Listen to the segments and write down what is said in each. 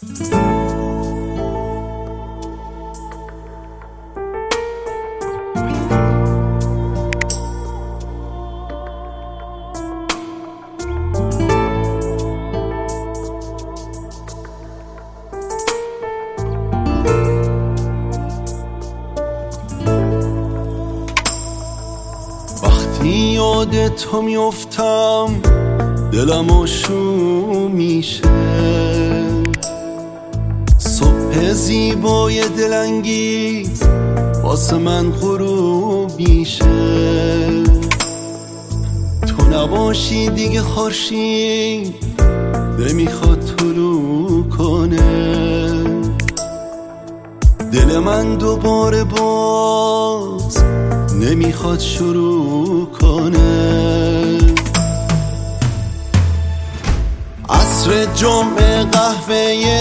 یاد تو میفتم دلم آشوب میشه، صبح زیبای دلانگیز واسه من غروب میشه. تو نباشی دیگه خورشید نمیخواد طلوع کنه، دل من دوباره باز نمیخواد شروع کنه. عصر جمعه قهوه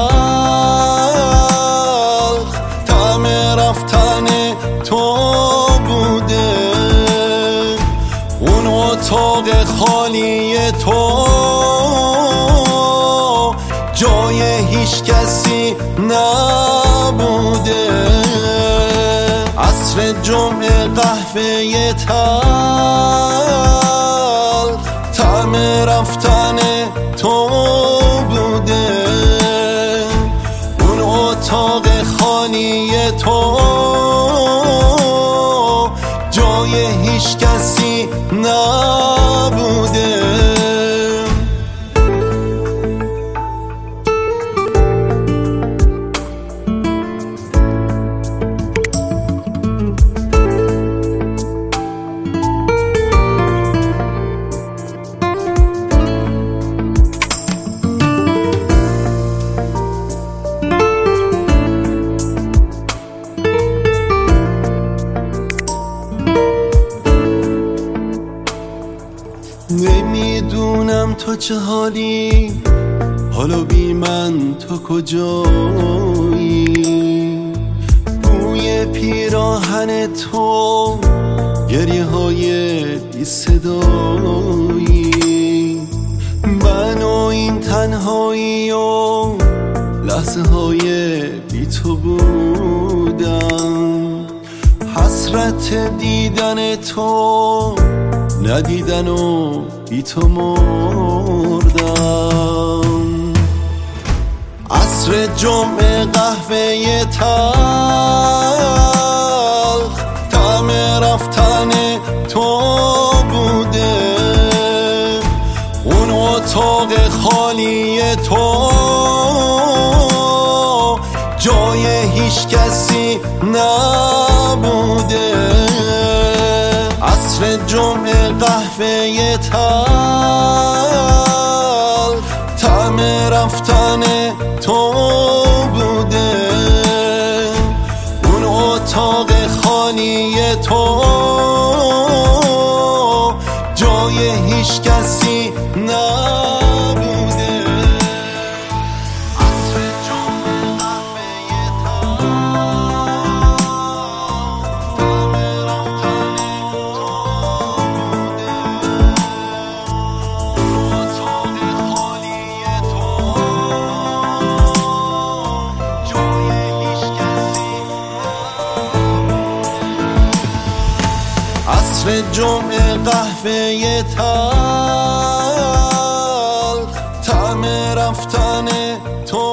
تلخ طعم رفتن تو بوده، اون اتاق خالی تو جای هیچ کسی نبوده. عصر جمعه قهوه تلخ طعم رفتن تو بوده، اون اتاق خالی تو جای هیچ کسی نبوده. نمیدونم تو چه حالی، حالا بی من تو کجایی؟ بوی پیراهن تو، گریه های بی صدایی، من و این تنهایی و لحظه های بی تو بودم. حسرت دیدن تو، ندیدن و بی تو مردم. عصر جمعه قهوه تلخ طعم رفتن تو بوده، اون اتاق خالی تو جای هیچ کسی نبوده. عصر جمعه قهوه تلخ طعم رفتن تو بوده، اون اتاق خالی تو جای هیچ کسی نبوده. عصر جمعه قهوه تلخ طعم رفتن تو